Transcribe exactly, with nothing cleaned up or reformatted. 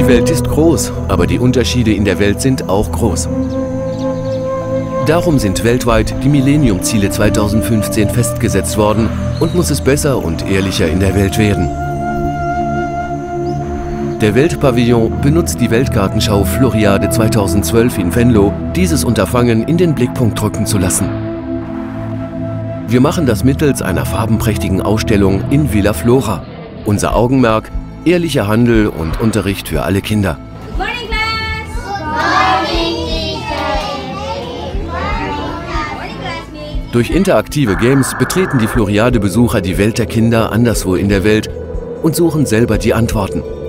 Die Welt ist groß, aber die Unterschiede in der Welt sind auch groß. Darum sind weltweit die Millennium-Ziele zweitausendfünfzehn festgesetzt worden und muss es besser und ehrlicher in der Welt werden. Der Weltpavillon benutzt die Weltgartenschau Floriade zweitausendzwölf in Venlo, dieses Unterfangen in den Blickpunkt rücken zu lassen. Wir machen das mittels einer farbenprächtigen Ausstellung in Villa Flora. Unser Augenmerk: ehrlicher Handel und Unterricht für alle Kinder. Good morning, class! Good morning, teacher! Durch interaktive Games betreten die Floriade-Besucher die Welt der Kinder anderswo in der Welt und suchen selber die Antworten.